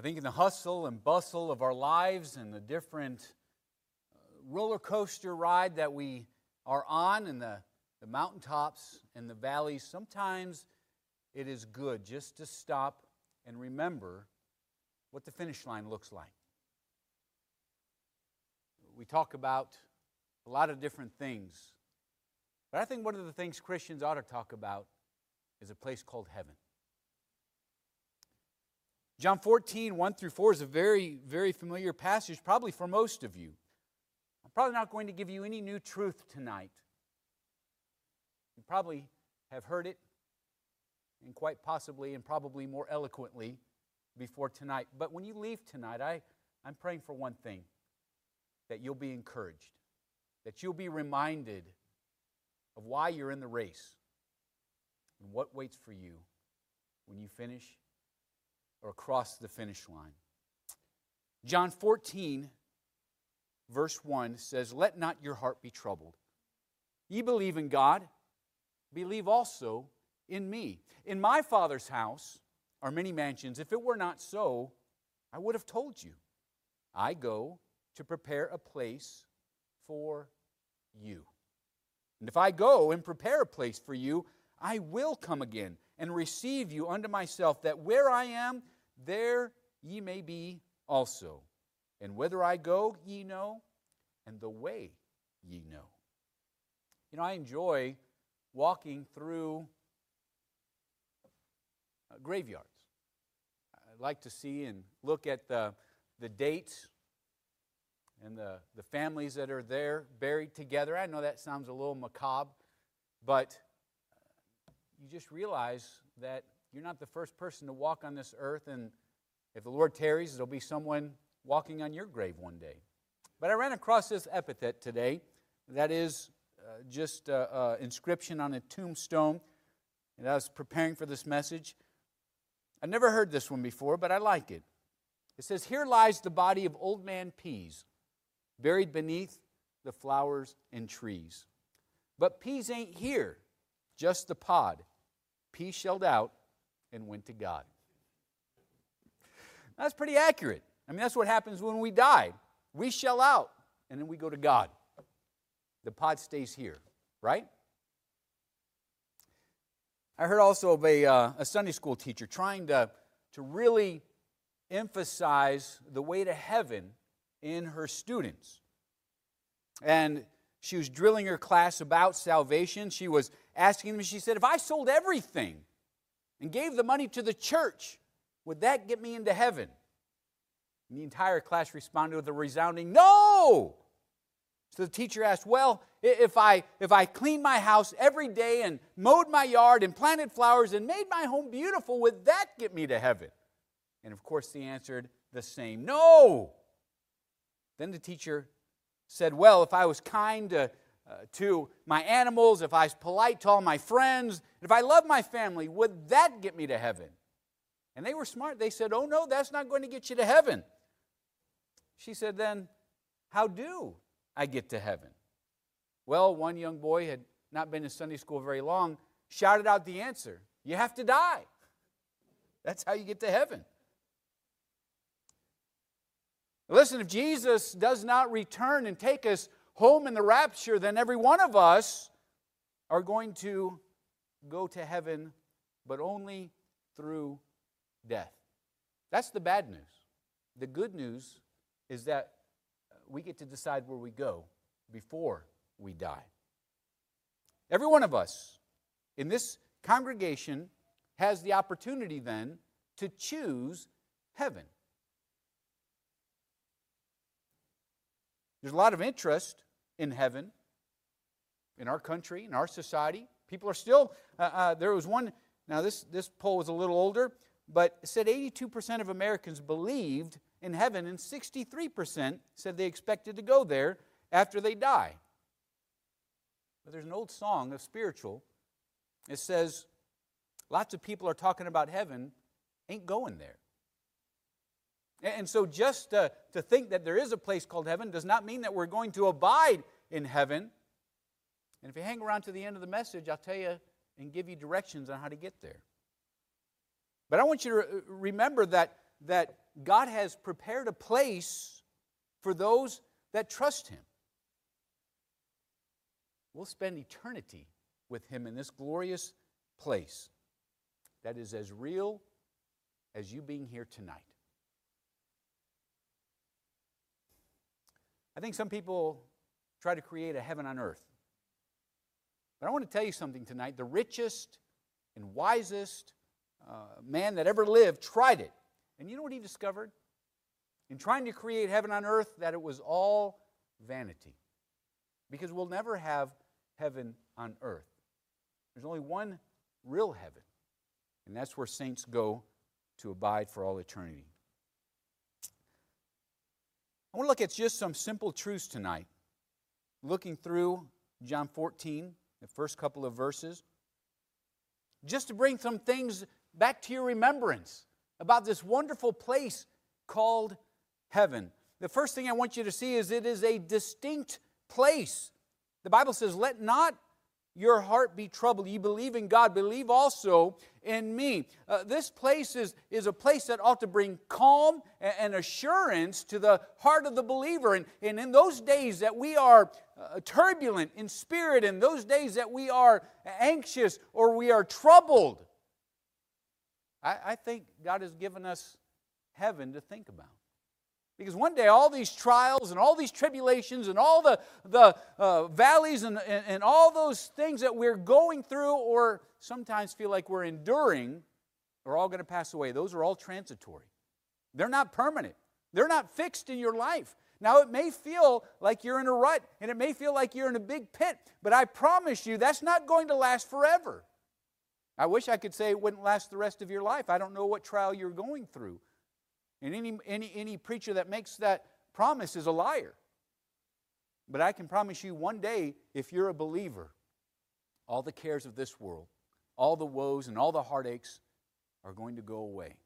think in the hustle and bustle of our lives and the different roller coaster ride that we are on in the mountaintops and the valleys, sometimes it is good just to stop and remember what the finish line looks like. We talk about a lot of different things, but I think one of the things Christians ought to talk about is a place called heaven. John 14, 1 through 4 is a very, very familiar passage, probably for most of you. I'm probably not going to give you any new truth tonight. You probably have heard it, and quite possibly and probably more eloquently before tonight. But when you leave tonight, I'm praying for one thing, that you'll be encouraged, that you'll be reminded of why you're in the race and what waits for you when you finish or cross the finish line. John 14, verse 1 says, "Let not your heart be troubled. Ye believe in God, believe also in me. In my Father's house are many mansions. If it were not so, I would have told you. I go to prepare a place for you. And if I go and prepare a place for you, I will come again and receive you unto myself, that where I am, there ye may be also. And whither I go, ye know, and the way ye know." You know, I enjoy walking through graveyards. I like to see and look at the dates and the families that are there buried together. I know that sounds a little macabre, but you just realize that you're not the first person to walk on this earth, and if the Lord tarries, there'll be someone walking on your grave one day. But I ran across this epithet today that is just an inscription on a tombstone, and I was preparing for this message. I've never heard this one before, but I like it. It says, "Here lies the body of Old Man Pease, buried beneath the flowers and trees. But Pease ain't here, just the pod. Pease shelled out and went to God." That's pretty accurate. I mean, that's what happens when we die. We shell out, and then we go to God. The pod stays here, right? I heard also of a Sunday school teacher trying to really emphasize the way to heaven in her students. And she was drilling her class about salvation. She was asking them, she said, "If I sold everything and gave the money to the church, would that get me into heaven?" And the entire class responded with a resounding "No!" So the teacher asked, "Well, if I cleaned my house every day and mowed my yard and planted flowers and made my home beautiful, would that get me to heaven?" And of course they answered the same, "No!" Then the teacher said, "Well, if I was kind to my animals, if I was polite to all my friends, if I loved my family, would that get me to heaven?" And they were smart. They said, "Oh no, that's not going to get you to heaven." She said, "Then how do I get to heaven?" Well, one young boy had not been in Sunday school very long, shouted out the answer: "You have to die. That's how you get to heaven." Listen, if Jesus does not return and take us home in the rapture, then every one of us are going to go to heaven, but only through death. That's the bad news. The good news is that we get to decide where we go before we die. Every one of us in this congregation has the opportunity then to choose heaven. There's a lot of interest in heaven in our country, in our society. People are still, there was one, now this poll was a little older, but it said 82% of Americans believed in heaven, and 63% said they expected to go there after they die. But there's an old song, a spiritual, it says, lots of people are talking about heaven, ain't going there. And so just to think that there is a place called heaven does not mean that we're going to abide in heaven. And if you hang around to the end of the message, I'll tell you and give you directions on how to get there. But I want you to remember that God has prepared a place for those that trust Him. We'll spend eternity with Him in this glorious place that is as real as you being here tonight. I think some people try to create a heaven on earth. But I want to tell you something tonight. The richest and wisest man that ever lived tried it. And you know what he discovered? In trying to create heaven on earth, that it was all vanity. Because we'll never have heaven on earth. There's only one real heaven. And that's where saints go to abide for all eternity. I want to look at just some simple truths tonight. Looking through John 14, the first couple of verses. Just to bring some things back to your remembrance about this wonderful place called heaven. The first thing I want you to see is it is a distinct place. The Bible says, let not your heart be troubled. You believe in God, believe also in me. This place is a place that ought to bring calm and assurance to the heart of the believer. And in those days that we are turbulent in spirit, in those days that we are anxious or we are troubled, I think God has given us heaven to think about. Because one day all these trials and all these tribulations and all the valleys and all those things that we're going through or sometimes feel like we're enduring are all going to pass away. Those are all transitory. They're not permanent. They're not fixed in your life. Now it may feel like you're in a rut and it may feel like you're in a big pit, but I promise you that's not going to last forever. I wish I could say it wouldn't last the rest of your life. I don't know what trial you're going through. And any preacher that makes that promise is a liar. But I can promise you one day, if you're a believer, all the cares of this world, all the woes and all the heartaches are going to go away.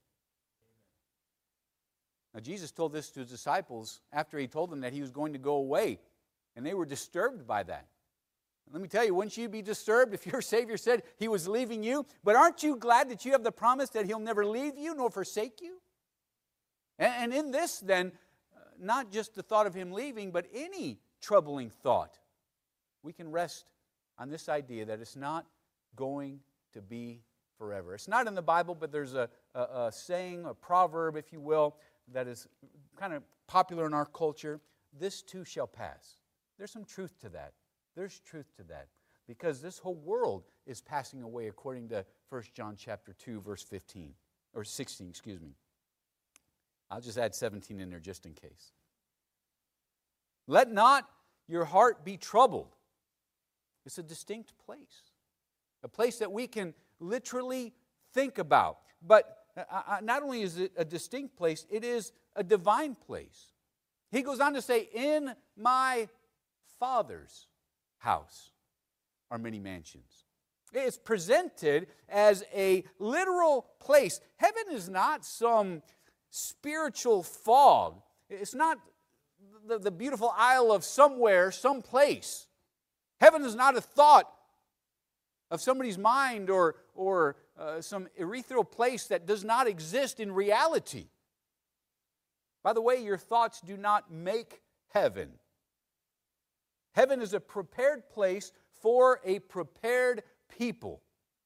Now Jesus told this to His disciples after He told them that He was going to go away. And they were disturbed by that. And let me tell you, wouldn't you be disturbed if your Savior said He was leaving you? But aren't you glad that you have the promise that He'll never leave you nor forsake you? And in this, then, not just the thought of Him leaving, but any troubling thought, we can rest on this idea that it's not going to be forever. It's not in the Bible, but there's a saying, a proverb, if you will, that is kind of popular in our culture. This too shall pass. There's some truth to that. There's truth to that. Because this whole world is passing away according to 1 John chapter 2, verse 15, or 16, excuse me. I'll just add 17 in there just in case. Let not your heart be troubled. It's a distinct place. A place that we can literally think about. But not only is it a distinct place, it is a divine place. He goes on to say, in my Father's house are many mansions. It's presented as a literal place. Heaven is not some spiritual fog. It's not the beautiful isle of somewhere, someplace. Heaven is not a thought of somebody's mind or some ethereal place that does not exist in reality. By the way, your thoughts do not make heaven. Heaven is a prepared place for a prepared people.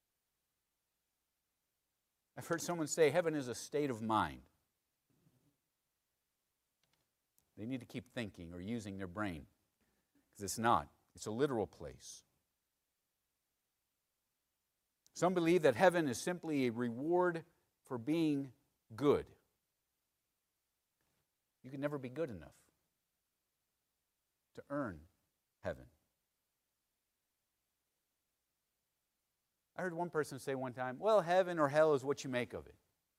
I've heard someone say heaven is a state of mind. They need to keep thinking or using their brain, because it's not. It's a literal place. Some believe that heaven is simply a reward for being good. You can never be good enough to earn heaven. I heard one person say one time, well, heaven or hell is what you make of it.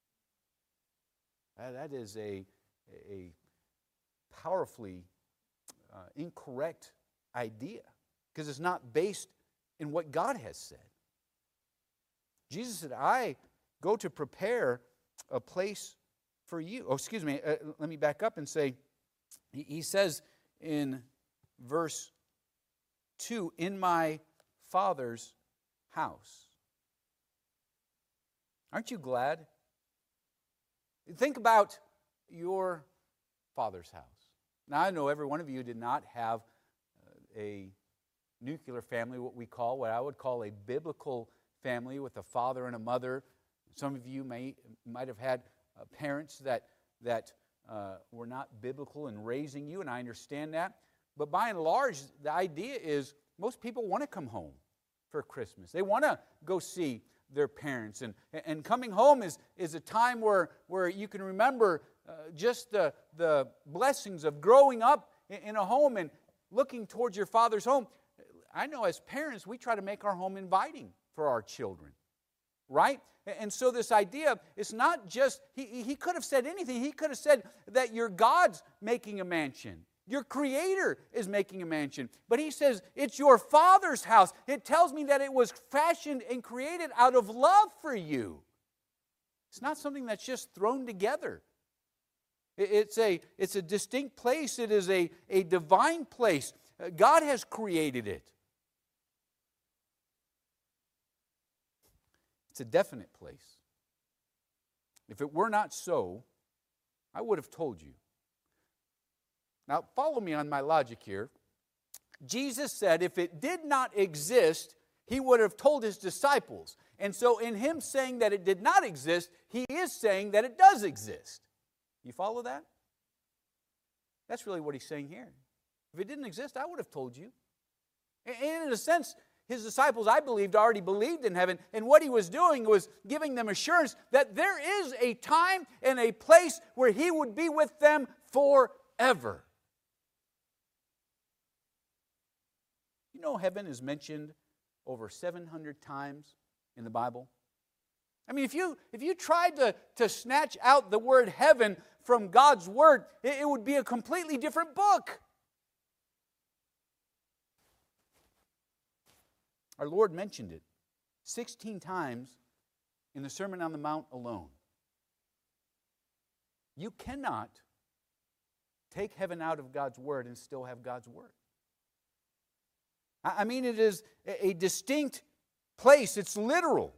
That is a powerfully incorrect idea, because it's not based in what God has said. Jesus said, I go to prepare a place for you. Oh, excuse me, let me back up and say, he says in verse 2, in my Father's house. Aren't you glad? Think about your Father's house. Now, I know every one of you did not have a nuclear family, what I would call a biblical family with a father and a mother. Some of you might have had parents that were not biblical in raising you, and I understand that. But by and large, the idea is most people want to come home for Christmas. They want to go see their parents. And coming home is a time where you can remember just the blessings of growing up in a home and looking towards your father's home. I know as parents, we try to make our home inviting for our children, right? And so this idea, it's not just, he could have said anything. He could have said that your God's making a mansion. Your Creator is making a mansion. But he says, it's your Father's house. It tells me that it was fashioned and created out of love for you. It's not something that's just thrown together. It's a distinct place. It is a divine place. God has created it. It's a definite place. If it were not so, I would have told you. Now, follow me on my logic here. Jesus said if it did not exist, he would have told his disciples. And so in him saying that it did not exist, he is saying that it does exist. You follow that? That's really what he's saying here. If it didn't exist, I would have told you. And in a sense, his disciples, I believed, already believed in heaven. And what he was doing was giving them assurance that there is a time and a place where he would be with them forever. You know, heaven is mentioned over 700 times in the Bible. I mean, if you tried to snatch out the word heaven from God's word, it would be a completely different book. Our Lord mentioned it 16 times in the Sermon on the Mount alone. You cannot take heaven out of God's word and still have God's word. I mean, it is a distinct place. It's literal.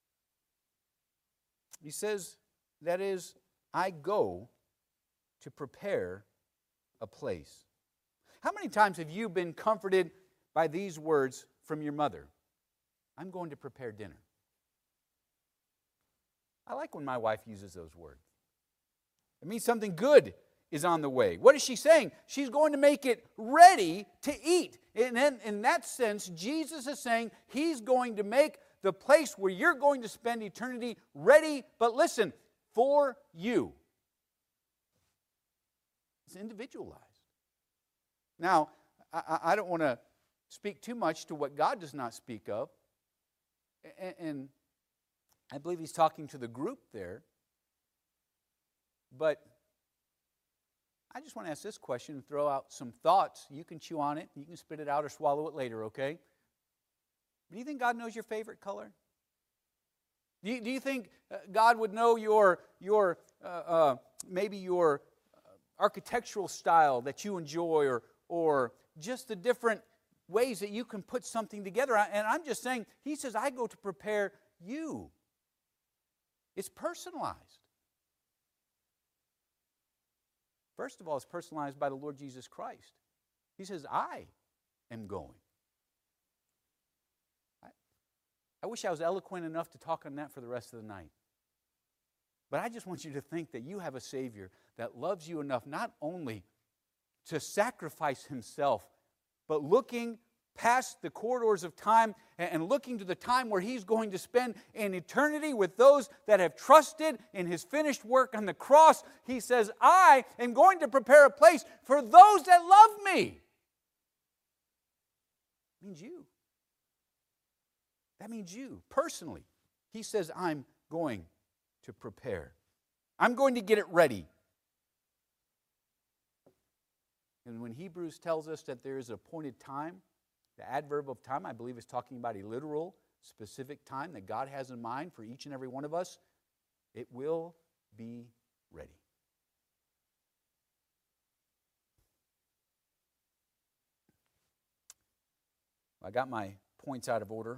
He says, that is, I go to prepare a place. How many times have you been comforted by these words from your mother? I'm going to prepare dinner. I like when my wife uses those words. It means something good is on the way. What is she saying? She's going to make it ready to eat. And then in that sense, Jesus is saying he's going to make the place where you're going to spend eternity ready, but listen, for you. It's individualized. Now, I don't want to speak too much to what God does not speak of. And I believe he's talking to the group there. But I just want to ask this question and throw out some thoughts. You can chew on it. You can spit it out or swallow it later, okay? Do you think God knows your favorite color? Do you think God would know your maybe your architectural style that you enjoy or just the different ways that you can put something together? And I'm just saying, he says, I go to prepare you. It's personalized. First of all, it's personalized by the Lord Jesus Christ. He says, I am going. I wish I was eloquent enough to talk on that for the rest of the night. But I just want you to think that you have a Savior that loves you enough not only to sacrifice himself, but looking past the corridors of time and looking to the time where he's going to spend an eternity with those that have trusted in his finished work on the cross. He says, I am going to prepare a place for those that love me. That means you. That means you, personally. He says, I'm going to prepare. I'm going to get it ready. And when Hebrews tells us that there is an appointed time, the adverb of time, I believe, is talking about a literal, specific time that God has in mind for each and every one of us. It will be ready. I got my points out of order.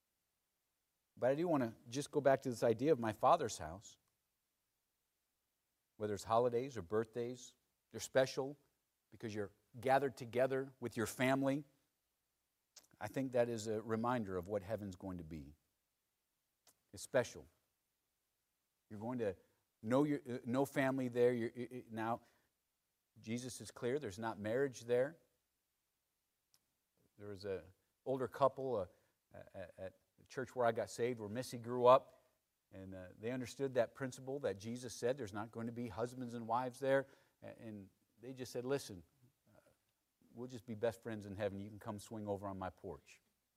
But I do want to just go back to this idea of my Father's house. whether it's holidays or birthdays. They're special because you're gathered together with your family. I think that is a reminder of what heaven's going to be. It's special. You're going to know family there. Now, Jesus is clear. There's not marriage there. There was an older couple at the church where I got saved, where Missy grew up, and they understood that principle that Jesus said there's not going to be husbands and wives there. And they just said, listen, we'll just be best friends in heaven. You can come swing over on my porch.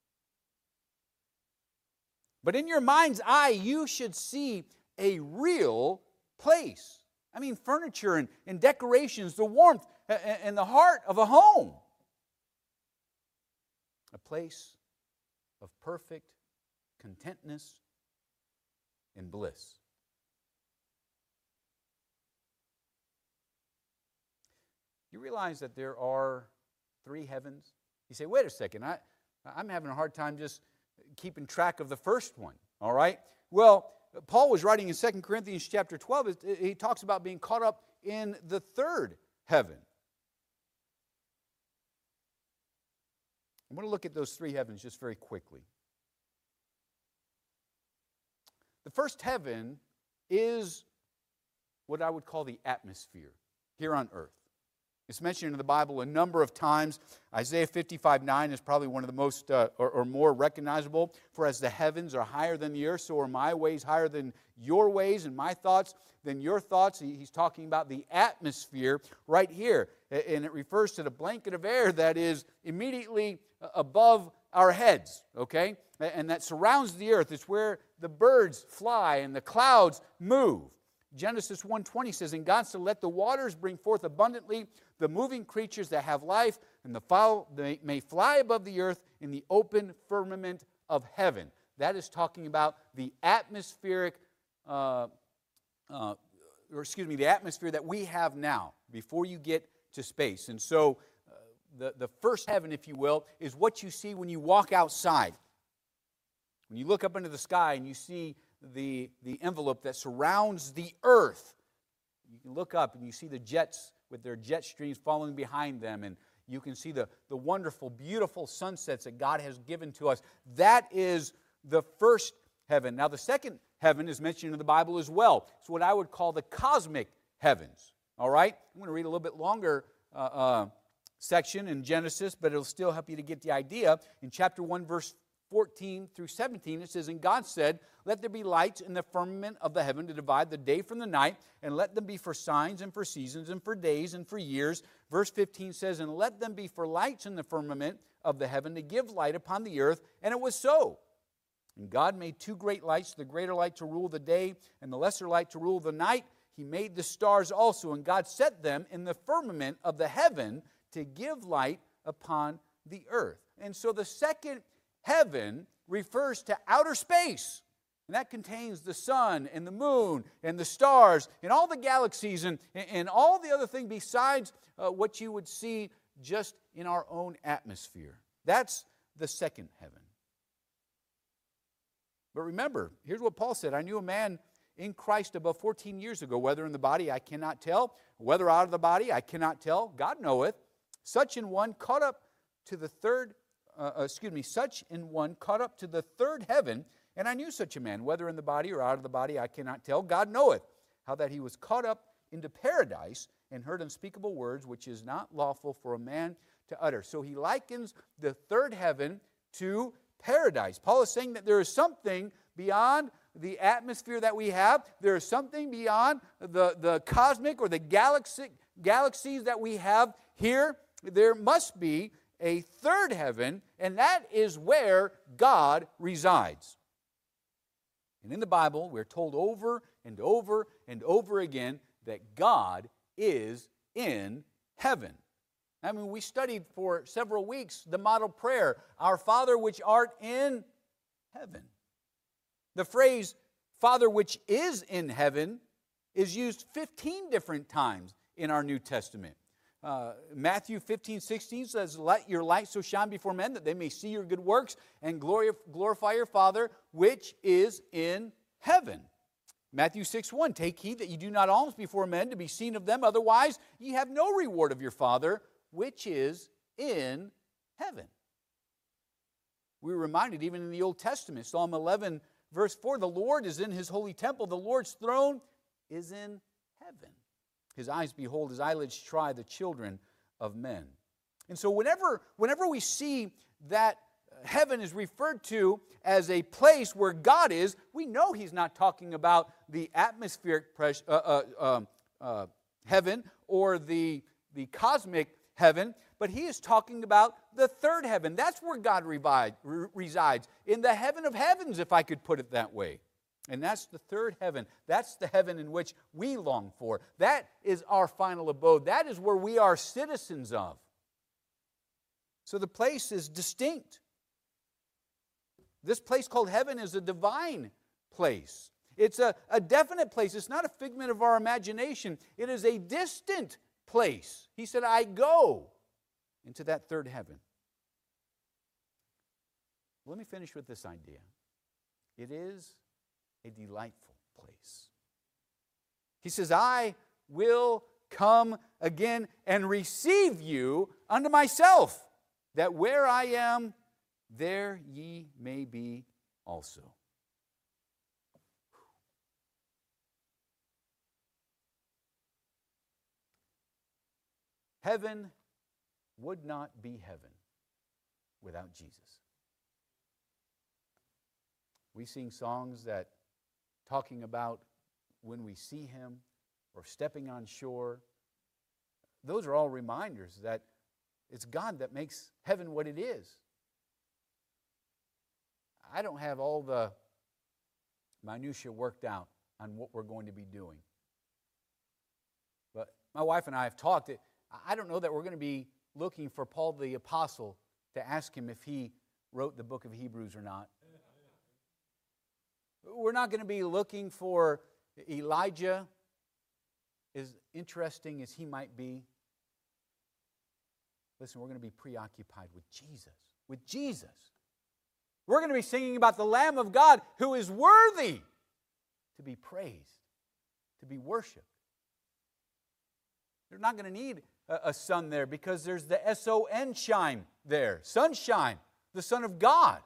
But in your mind's eye, you should see a real place. I mean, furniture and decorations, the warmth and the heart of a home. A place of perfect contentness and bliss. You realize that there are 3 heavens? You say, wait a second, I'm having a hard time just keeping track of the first one, all right? Well, Paul was writing in 2 Corinthians chapter 12, he talks about being caught up in the 3rd heaven. I'm going to look at those 3 heavens just very quickly. The first heaven is what I would call the atmosphere here on earth. It's mentioned in the Bible a number of times. Isaiah 55:9 is probably one of the most or more recognizable. For as the heavens are higher than the earth, so are my ways higher than your ways, and my thoughts than your thoughts. He's talking about the atmosphere right here. And it refers to the blanket of air that is immediately above our heads, okay? And that surrounds the earth. It's where the birds fly and the clouds move. Genesis 1:20 says, and God said, let the waters bring forth abundantly the moving creatures that have life, and the fowl they may fly above the earth in the open firmament of heaven. That is talking about the atmospheric, the atmosphere that we have now before you get to space. And so the first heaven, if you will, is what you see when you walk outside. When you look up into the sky and you see the envelope that surrounds the earth, you can look up and you see the jets with their jet streams following behind them, and you can see the wonderful, beautiful sunsets that God has given to us. That is the first heaven. Now, the second heaven is mentioned in the Bible as well. It's what I would call the cosmic heavens. All right? I'm going to read a little bit longer section in Genesis, but it'll still help you to get the idea. In chapter 1, verse 14 through 17, it says, and God said, let there be lights in the firmament of the heaven to divide the day from the night, and let them be for signs and for seasons and for days and for years. Verse 15 says, and let them be for lights in the firmament of the heaven to give light upon the earth. And it was so. And God made 2 great lights, the greater light to rule the day and the lesser light to rule the night. He made the stars also, and God set them in the firmament of the heaven to give light upon the earth. And so the second heaven refers to outer space, and that contains the sun and the moon and the stars and all the galaxies and all the other things besides what you would see just in our own atmosphere. That's the second heaven. But remember, here's what Paul said, I knew a man in Christ above 14 years ago, whether in the body I cannot tell, whether out of the body I cannot tell, God knoweth, such in one caught up to the third heaven, and I knew such a man, whether in the body or out of the body, I cannot tell. God knoweth how that he was caught up into paradise and heard unspeakable words, which is not lawful for a man to utter. So he likens the third heaven to paradise. Paul is saying that there is something beyond the atmosphere that we have. There is something beyond the cosmic or the galaxies that we have here. There must be a third heaven, and that is where God resides. And in the Bible, we're told over and over and over again that God is in heaven. I mean, we studied for several weeks the model prayer, Our Father which art in heaven. The phrase, Father which is in heaven, is used 15 different times in our New Testament. Matthew 15:16 says, let your light so shine before men that they may see your good works and glorify your Father which is in heaven. Matthew 6:1, take heed that you do not alms before men to be seen of them, otherwise ye have no reward of your Father which is in heaven. We were reminded even in the Old Testament, Psalm 11, verse 4, the Lord is in his holy temple, the Lord's throne is in heaven. His eyes behold, his eyelids try the children of men. And so whenever we see that heaven is referred to as a place where God is, we know he's not talking about the atmospheric heaven or the cosmic heaven, but he is talking about the third heaven. That's where God resides, in the heaven of heavens, if I could put it that way. And that's the third heaven. That's the heaven in which we long for. That is our final abode. That is where we are citizens of. So the place is distinct. This place called heaven is a divine place. It's a definite place. It's not a figment of our imagination. It is a distant place. He said, I go into that third heaven. Let me finish with this idea. It is a delightful place. He says, I will come again and receive you unto myself, that where I am, there ye may be also. Heaven would not be heaven without Jesus. We sing songs that talking about when we see him or stepping on shore. Those are all reminders that it's God that makes heaven what it is. I don't have all the minutiae worked out on what we're going to be doing. But my wife and I have talked. I don't know that we're going to be looking for Paul the Apostle to ask him if he wrote the book of Hebrews or not. We're not going to be looking for Elijah, as interesting as he might be. Listen, we're going to be preoccupied with Jesus. With Jesus. We're going to be singing about the Lamb of God who is worthy to be praised, to be worshiped. They're not going to need a sun there because there's the S-O-N shine there. Sunshine, the Son of God.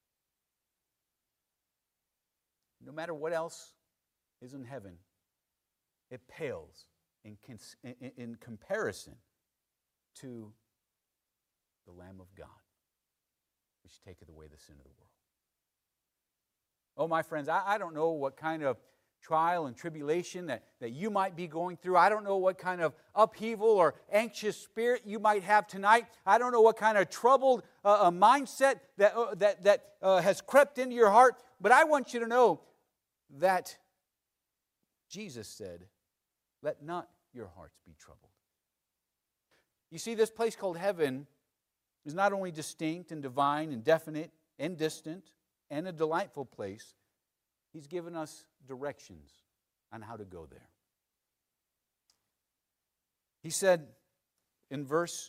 No matter what else is in heaven, it pales in comparison to the Lamb of God, which taketh away the sin of the world. Oh, my friends, I don't know what kind of trial and tribulation that you might be going through. I don't know what kind of upheaval or anxious spirit you might have tonight. I don't know what kind of troubled mindset that has crept into your heart. But I want you to know that Jesus said, let not your hearts be troubled. You see, this place called heaven is not only distinct and divine and definite and distant and a delightful place, he's given us directions on how to go there. He said in verse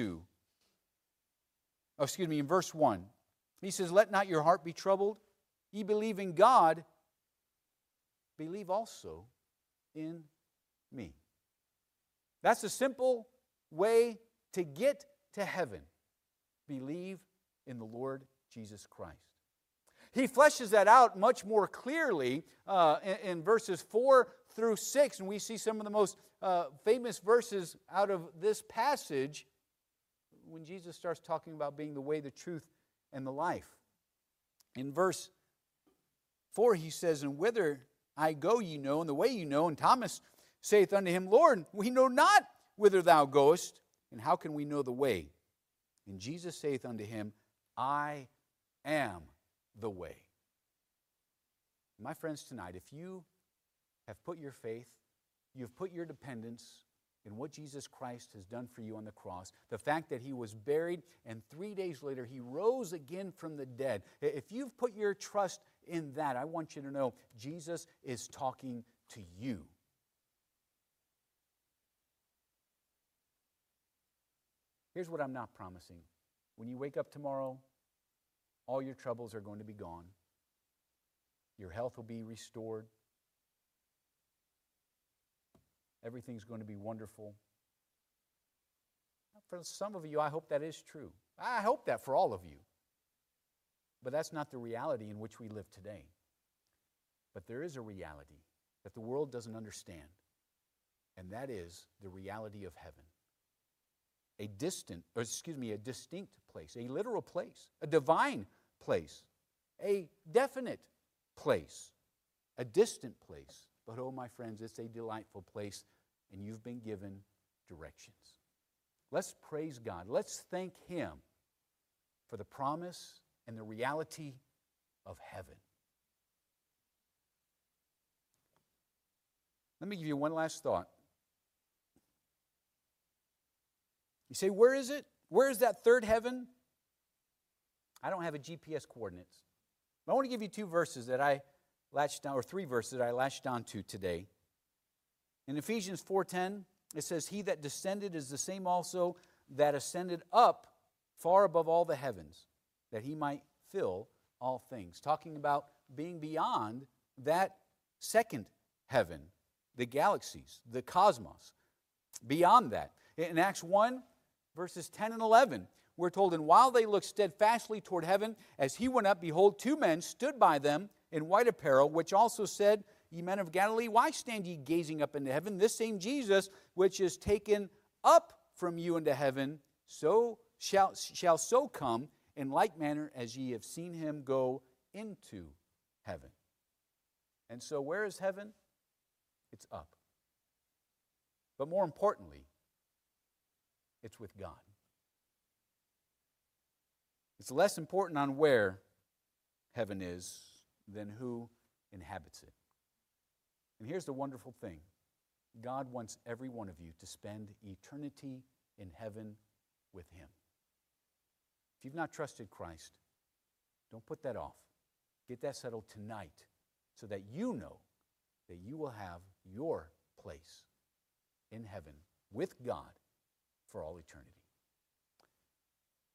1, he says, let not your heart be troubled. Ye believe in God, believe also in me. That's a simple way to get to heaven. Believe in the Lord Jesus Christ. He fleshes that out much more clearly in verses 4 through 6, and we see some of the most famous verses out of this passage when Jesus starts talking about being the way, the truth, and the life. In verse 4 he says, and whither I go ye know, and the way you know. And Thomas saith unto him, Lord, we know not whither thou goest, and how can we know the way? And Jesus saith unto him, I am the way. My friends, tonight, if you have put your faith, you've put your dependence in what Jesus Christ has done for you on the cross, the fact that he was buried and 3 days later he rose again from the dead, if you've put your trust in that, I want you to know Jesus is talking to you. Here's what I'm not promising. When you wake up tomorrow, all your troubles are going to be gone. Your health will be restored. Everything's going to be wonderful. For some of you, I hope that is true. I hope that for all of you. But that's not the reality in which we live today. But there is a reality that the world doesn't understand, and that is the reality of heaven. A distinct place, a literal place, a divine place, a definite place, a distant place. But oh, my friends, it's a delightful place, and you've been given directions. Let's praise God. Let's thank Him for the promise and the reality of heaven. Let me give you one last thought. You say, where is it? Where is that third heaven? I don't have a GPS coordinates. But I want to give you two verses that I latched down, or three verses that I latched on to today. In Ephesians 4:10, it says, He that descended is the same also that ascended up far above all the heavens, that He might fill all things. Talking about being beyond that second heaven, the galaxies, the cosmos, beyond that. In Acts 1, verses 10 and 11, we're told, And while they looked steadfastly toward heaven, as He went up, behold, two men stood by them in white apparel, which also said, Ye men of Galilee, why stand ye gazing up into heaven? This same Jesus, which is taken up from you into heaven, so shall so come in like manner as ye have seen Him go into heaven. And so where is heaven? It's up. But more importantly, it's with God. It's less important on where heaven is than who inhabits it. And here's the wonderful thing. God wants every one of you to spend eternity in heaven with Him. If you've not trusted Christ, don't put that off. Get that settled tonight so that you know that you will have your place in heaven with God for all eternity.